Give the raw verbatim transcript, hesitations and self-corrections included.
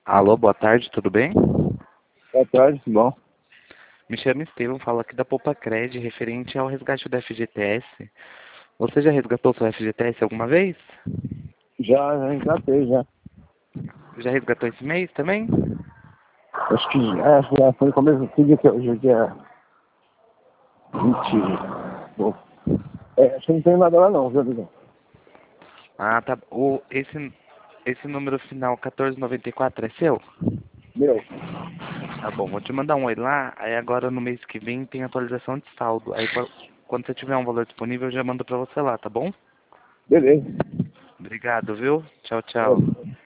Alô, boa tarde, tudo bem? Boa tarde, tudo bom? Me chamo Estevam, falo aqui da Poupa-Cred, referente ao resgate do F G T S. Você já resgatou seu F G T S alguma vez? Já, já resgatei, já. Já resgatou esse mês também? Acho que já, já foi no começo do dia que hoje é dia vinte. Bom, é, acho que não tem nada lá não, viu, amigo? Ah, tá. O, esse, esse número final quatorze noventa e quatro é seu? Meu, Tá bom, vou te mandar um oi lá, aí agora no mês que vem tem atualização de saldo. Aí qual- quando você tiver um valor disponível eu já mando pra você lá, tá bom? beleza. Obrigado, viu? Tchau, tchau. É.